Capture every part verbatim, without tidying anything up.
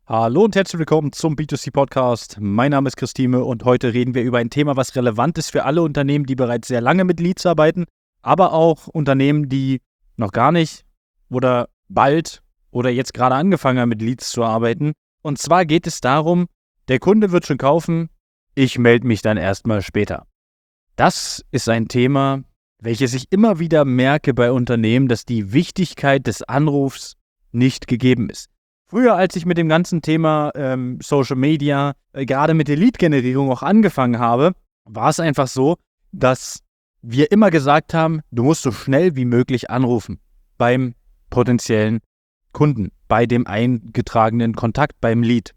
Hallo und herzlich willkommen zum B zwei C Podcast. Mein Name ist Christine und heute reden wir über ein Thema, was relevant ist für alle Unternehmen, die bereits sehr lange mit Leads arbeiten, aber auch Unternehmen, die noch gar nicht oder bald oder jetzt gerade angefangen haben, mit Leads zu arbeiten. Und zwar geht es darum, der Kunde wird schon kaufen, ich melde mich dann erstmal später. Das ist ein Thema, welches ich immer wieder merke bei Unternehmen, dass die Wichtigkeit des Anrufs nicht gegeben ist. Früher, als ich mit dem ganzen Thema ähm, Social Media, äh, gerade mit der Lead-Generierung auch angefangen habe, war es einfach so, dass wir immer gesagt haben, du musst so schnell wie möglich anrufen beim potenziellen Kunden, bei dem eingetragenen Kontakt, beim Lead.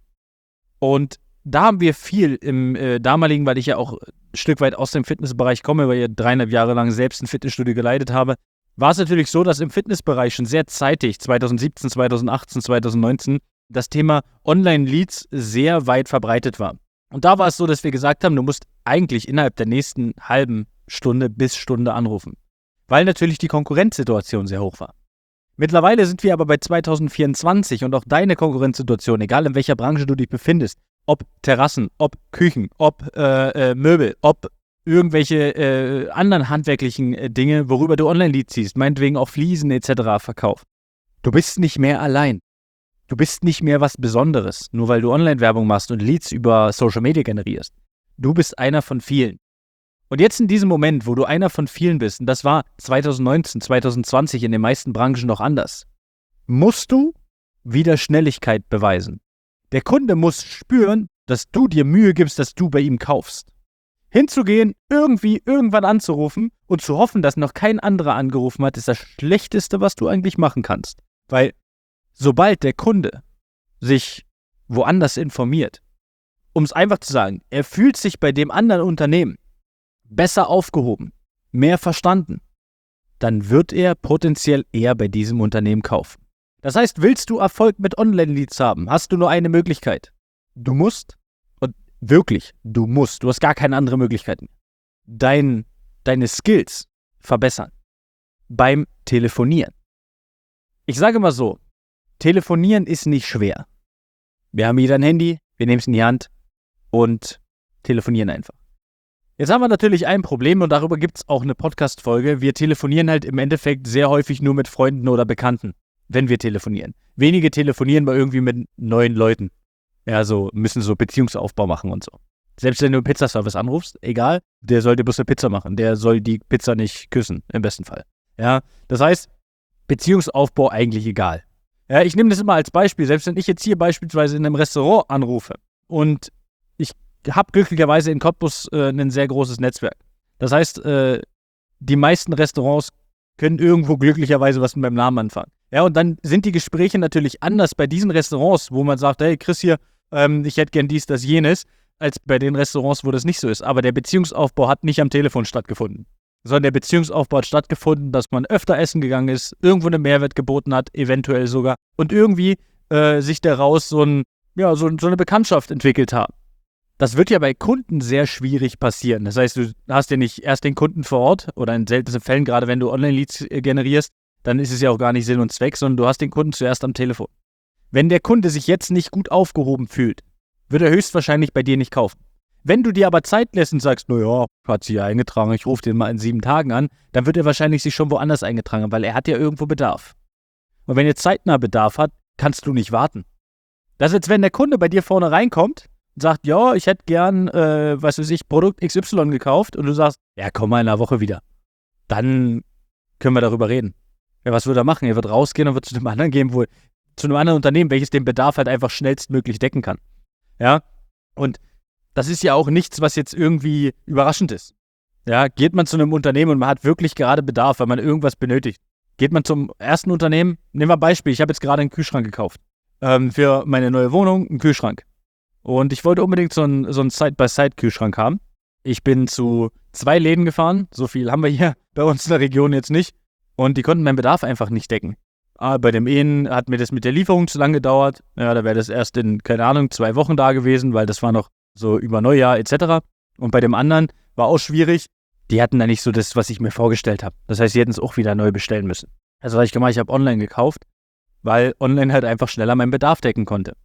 Und da haben wir viel im äh, damaligen, weil ich ja auch ein Stück weit aus dem Fitnessbereich komme, weil ich ja dreieinhalb Jahre lang selbst ein Fitnessstudio geleitet habe, war es natürlich so, dass im Fitnessbereich schon sehr zeitig, zwanzig siebzehn, zwanzig achtzehn, zwanzig neunzehn, das Thema Online-Leads sehr weit verbreitet war. Und da war es so, dass wir gesagt haben, du musst eigentlich innerhalb der nächsten halben Stunde bis Stunde anrufen, weil natürlich die Konkurrenzsituation sehr hoch war. Mittlerweile sind wir aber bei zwanzig vierundzwanzig und auch deine Konkurrenzsituation, egal in welcher Branche du dich befindest, ob Terrassen, ob Küchen, ob äh, äh, Möbel, ob irgendwelche äh, anderen handwerklichen äh, Dinge, worüber du Online-Leads siehst, meinetwegen auch Fliesen et cetera verkaufst. Du bist nicht mehr allein. Du bist nicht mehr was Besonderes, nur weil du Online-Werbung machst und Leads über Social Media generierst. Du bist einer von vielen. Und jetzt in diesem Moment, wo du einer von vielen bist, und das war zwanzig neunzehn, zwanzig zwanzig in den meisten Branchen noch anders, musst du wieder Schnelligkeit beweisen. Der Kunde muss spüren, dass du dir Mühe gibst, dass du bei ihm kaufst. Hinzugehen, irgendwie irgendwann anzurufen und zu hoffen, dass noch kein anderer angerufen hat, ist das Schlechteste, was du eigentlich machen kannst. Weil sobald der Kunde sich woanders informiert, um es einfach zu sagen, er fühlt sich bei dem anderen Unternehmen besser aufgehoben, mehr verstanden, dann wird er potenziell eher bei diesem Unternehmen kaufen. Das heißt, willst du Erfolg mit Online-Leads haben, hast du nur eine Möglichkeit. Du musst Wirklich, du musst, du hast gar keine andere Möglichkeit, Dein, deine Skills verbessern beim Telefonieren. Ich sage mal so, Telefonieren ist nicht schwer. Wir haben jeder ein Handy, wir nehmen es in die Hand und telefonieren einfach. Jetzt haben wir natürlich ein Problem und darüber gibt es auch eine Podcast-Folge. Wir telefonieren halt im Endeffekt sehr häufig nur mit Freunden oder Bekannten, wenn wir telefonieren. Wenige telefonieren bei irgendwie mit neuen Leuten. Ja, so müssen so Beziehungsaufbau machen und so. Selbst wenn du einen Pizzaservice anrufst, egal, der soll dir bloß eine Pizza machen. Der soll die Pizza nicht küssen, im besten Fall. Ja, das heißt, Beziehungsaufbau eigentlich egal. Ja, ich nehme das immer als Beispiel. Selbst wenn ich jetzt hier beispielsweise in einem Restaurant anrufe und ich habe glücklicherweise in Cottbus äh, ein sehr großes Netzwerk. Das heißt, äh, die meisten Restaurants können irgendwo glücklicherweise was mit meinem Namen anfangen. Ja, und dann sind die Gespräche natürlich anders bei diesen Restaurants, wo man sagt, hey Chris hier, ähm, ich hätte gern dies, das, jenes, als bei den Restaurants, wo das nicht so ist. Aber der Beziehungsaufbau hat nicht am Telefon stattgefunden, sondern der Beziehungsaufbau hat stattgefunden, dass man öfter essen gegangen ist, irgendwo einen Mehrwert geboten hat, eventuell sogar, und irgendwie äh, sich daraus so, ein, ja, so, so eine Bekanntschaft entwickelt hat. Das wird ja bei Kunden sehr schwierig passieren. Das heißt, du hast ja nicht erst den Kunden vor Ort oder in seltenen Fällen, gerade wenn du Online-Leads generierst, dann ist es ja auch gar nicht Sinn und Zweck, sondern du hast den Kunden zuerst am Telefon. Wenn der Kunde sich jetzt nicht gut aufgehoben fühlt, wird er höchstwahrscheinlich bei dir nicht kaufen. Wenn du dir aber Zeit lässt und sagst, naja, hat sich ja eingetragen, ich rufe den mal in sieben Tagen an, dann wird er wahrscheinlich sich schon woanders eingetragen, weil er hat ja irgendwo Bedarf. Und wenn er zeitnah Bedarf hat, kannst du nicht warten. Das ist jetzt, wenn der Kunde bei dir vorne reinkommt und sagt, ja, ich hätte gern, äh, was weiß ich, Produkt X Y gekauft und du sagst, ja, komm mal in einer Woche wieder. Dann können wir darüber reden. Ja, was wird er machen? Er wird rausgehen und wird zu einem anderen gehen, wo, zu einem anderen Unternehmen, welches den Bedarf halt einfach schnellstmöglich decken kann. Ja, und das ist ja auch nichts, was jetzt irgendwie überraschend ist. Ja, geht man zu einem Unternehmen und man hat wirklich gerade Bedarf, weil man irgendwas benötigt. Geht man zum ersten Unternehmen, nehmen wir ein Beispiel, ich habe jetzt gerade einen Kühlschrank gekauft. Ähm, für meine neue Wohnung, einen Kühlschrank. Und ich wollte unbedingt so einen, so einen Side-by-Side-Kühlschrank haben. Ich bin zu zwei Läden gefahren, so viel haben wir hier bei uns in der Region jetzt nicht. Und die konnten meinen Bedarf einfach nicht decken. Ah, bei dem einen hat mir das mit der Lieferung zu lange gedauert. Ja, da wäre das erst in, keine Ahnung, zwei Wochen da gewesen, weil das war noch so über Neujahr et cetera. Und bei dem anderen war auch schwierig. Die hatten da nicht so das, was ich mir vorgestellt habe. Das heißt, sie hätten es auch wieder neu bestellen müssen. Also was ich gemacht, ich habe online gekauft, weil online halt einfach schneller meinen Bedarf decken konnte.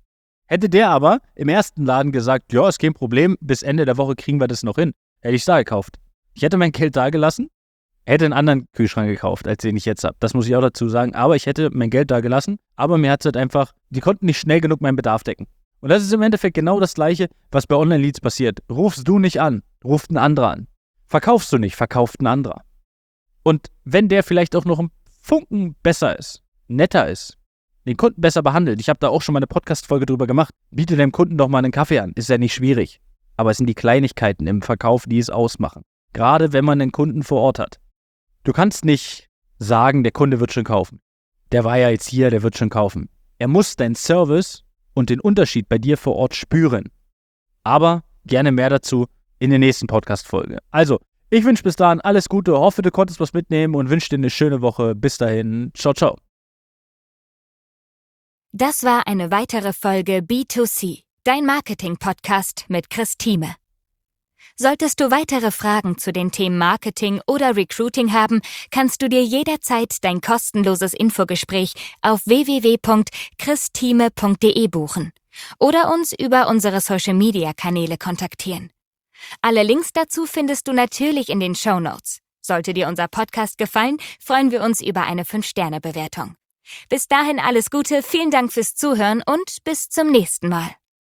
Hätte der aber im ersten Laden gesagt, ja, ist kein Problem, bis Ende der Woche kriegen wir das noch hin, hätte ich es da gekauft. Ich hätte mein Geld da gelassen, hätte einen anderen Kühlschrank gekauft, als den ich jetzt habe. Das muss ich auch dazu sagen. Aber ich hätte mein Geld da gelassen, aber mir hat es halt einfach, die konnten nicht schnell genug meinen Bedarf decken. Und das ist im Endeffekt genau das Gleiche, was bei Online-Leads passiert. Rufst du nicht an, ruft ein anderer an. Verkaufst du nicht, verkauft ein anderer. Und wenn der vielleicht auch noch ein Funken besser ist, netter ist, den Kunden besser behandelt. Ich habe da auch schon mal eine Podcast-Folge drüber gemacht. Biete dem Kunden doch mal einen Kaffee an. Ist ja nicht schwierig. Aber es sind die Kleinigkeiten im Verkauf, die es ausmachen. Gerade wenn man einen Kunden vor Ort hat. Du kannst nicht sagen, der Kunde wird schon kaufen. Der war ja jetzt hier, der wird schon kaufen. Er muss deinen Service und den Unterschied bei dir vor Ort spüren. Aber gerne mehr dazu in der nächsten Podcast-Folge. Also, ich wünsche bis dahin alles Gute, hoffe, du konntest was mitnehmen und wünsche dir eine schöne Woche. Bis dahin, ciao, ciao. Das war eine weitere Folge B zwei C, dein Marketing-Podcast mit Chris Thieme. Solltest du weitere Fragen zu den Themen Marketing oder Recruiting haben, kannst du dir jederzeit dein kostenloses Infogespräch auf w w w punkt christhieme punkt d e buchen oder uns über unsere Social-Media-Kanäle kontaktieren. Alle Links dazu findest du natürlich in den Shownotes. Sollte dir unser Podcast gefallen, freuen wir uns über eine fünf Sterne Bewertung. Bis dahin alles Gute, vielen Dank fürs Zuhören und bis zum nächsten Mal.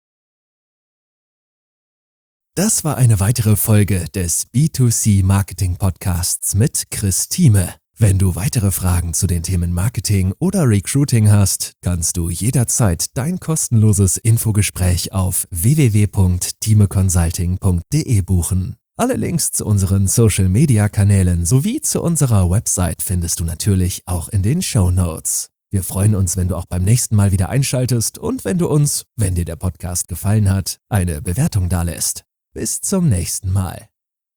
Das war eine weitere Folge des B zwei C Marketing Podcasts mit Chris Thieme. Wenn du weitere Fragen zu den Themen Marketing oder Recruiting hast, kannst du jederzeit dein kostenloses Infogespräch auf w w w punkt thieme consulting punkt d e buchen. Alle Links zu unseren Social-Media-Kanälen sowie zu unserer Website findest du natürlich auch in den Shownotes. Wir freuen uns, wenn du auch beim nächsten Mal wieder einschaltest und wenn du uns, wenn dir der Podcast gefallen hat, eine Bewertung dalässt. Bis zum nächsten Mal.